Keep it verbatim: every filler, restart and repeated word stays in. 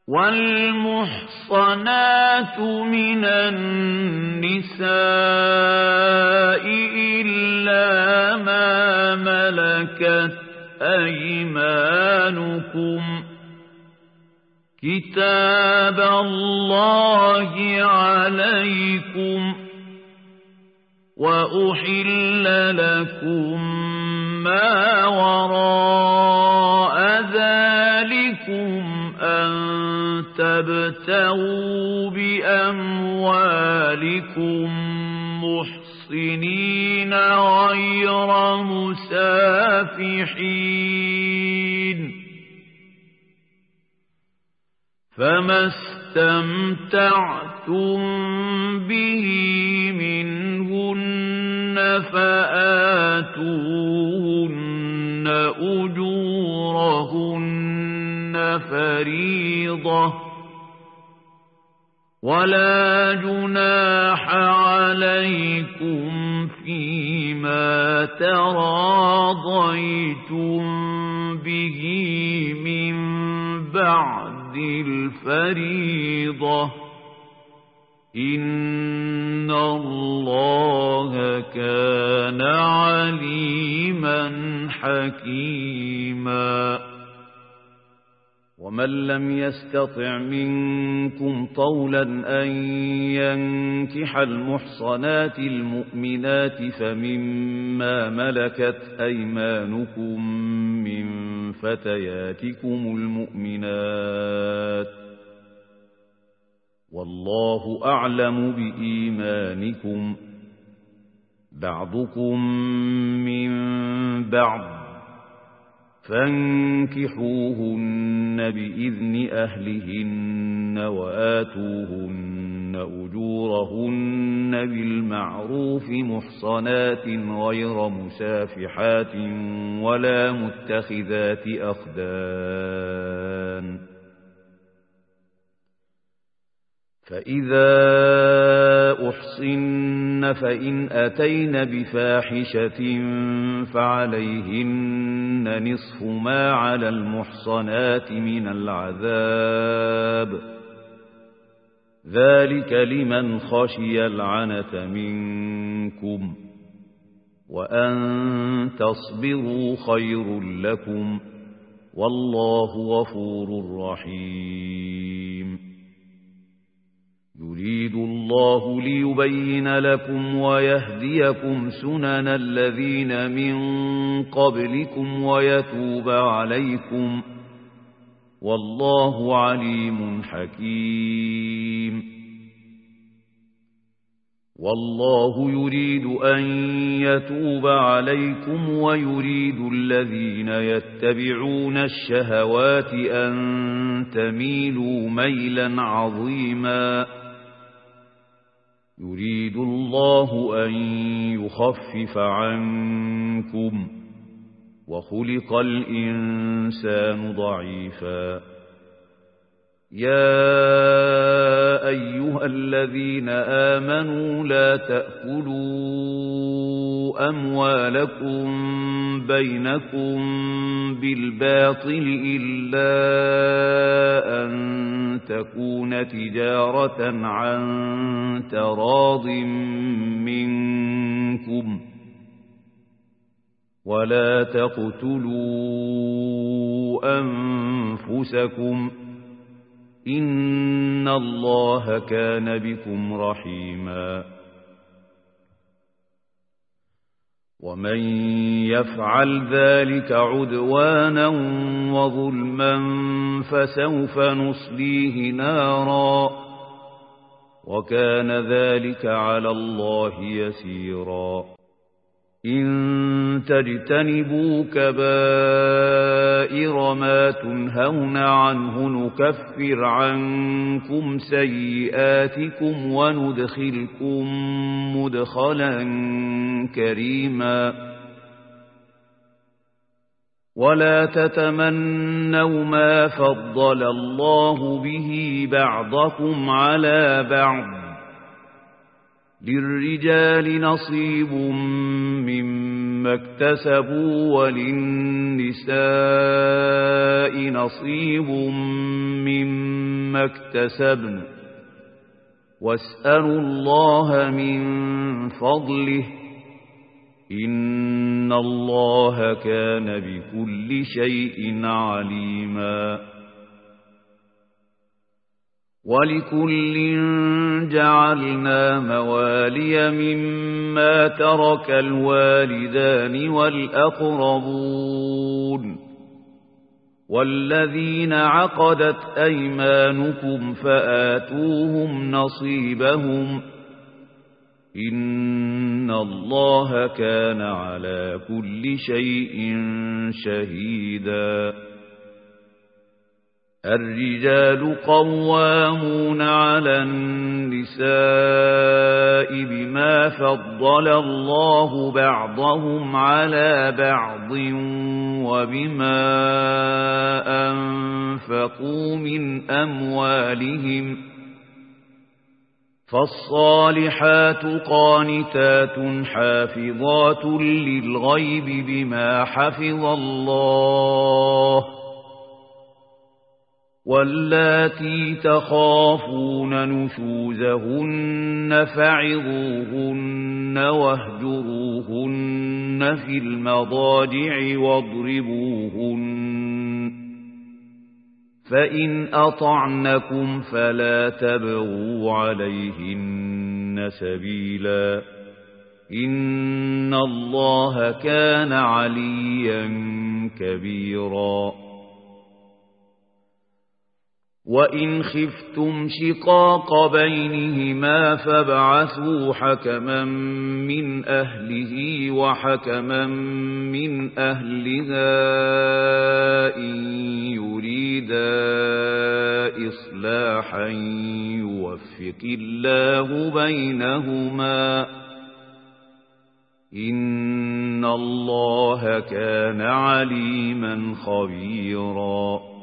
والمحصنات من النساء إلا ما ملكت أيمانكم كتاب الله عليكم وأحل لكم ما وراء ذلكم أن تبتغوا بأموالكم محصنين غير مسافحين فما استمتعتم به منهن فآتوهن أجورهن فريضة ولا جناح عليكم فيما تراضيتم به من بعد الفريضة إن الله كان عليما حكيما ومن لم يستطع منكم طولا أن ينكح المحصنات المؤمنات فمما ملكت أيمانكم من فتياتكم المؤمنات والله أعلم بإيمانكم بعضكم من بعض فانكحوهن بإذن أهلهن وآتوهن أجورهن بالمعروف محصنات غير مسافحات ولا متخذات أخدان فإذا أحصن فإن أتين بفاحشة فعليهن نصف ما على المحصنات من العذاب ذلك لمن خشي العنة منكم وأن تصبروا خير لكم والله غفور رحيم يريد الله ليبين لكم ويهديكم سنن الذين من قبلكم ويتوب عليكم والله عليم حكيم والله يريد أن يتوب عليكم ويريد الذين يتبعون الشهوات أن تميلوا ميلا عظيما يريد الله أن يخفف عنكم وخلق الإنسان ضعيفا يا أيها الذين آمنوا لا تأكلوا أموالكم بينكم بالباطل إلا أن تكون تجارة عن تراض منكم ولا تقتلوا أنفسكم إن الله كان بكم رحيما ومن يفعل ذلك عدوانا وظلما فسوف نصليه نارا وكان ذلك على الله يسيرا إن تجتنبوا كبائر ما تنهون عنه نكفر عنكم سيئاتكم وندخلكم مدخلا كريما ولا تتمنوا ما فضل الله به بعضكم على بعض للرجال نصيب مما اكتسبوا وللنساء نصيب مما ما اكتسبن واسألوا الله من فضله إن الله كان بكل شيء عليما ولكل جعلنا موالي مما ترك الوالدان والأقربون والذين عقدت أيمانكم فآتوهم نصيبهم إن الله كان على كل شيء شهيدا الرجال قوامون على النساء بما فضل الله بعضهم على بعض وبما أنفقوا من أموالهم فالصالحات قانتات حافظات للغيب بما حفظ الله واللاتي تخافون نشوزهن فعظوهن واهجروهن في المضاجع واضربوهن فإن أطعنكم فلا تبغوا عليهن سبيلا إن الله كان عليا كبيرا وإن خفتم شقاق بينهما فابعثوا حكما من أهله وحكما من أهلها إن يريدا إصلاحا يوفق الله بينهما إن الله كان عليما خبيرا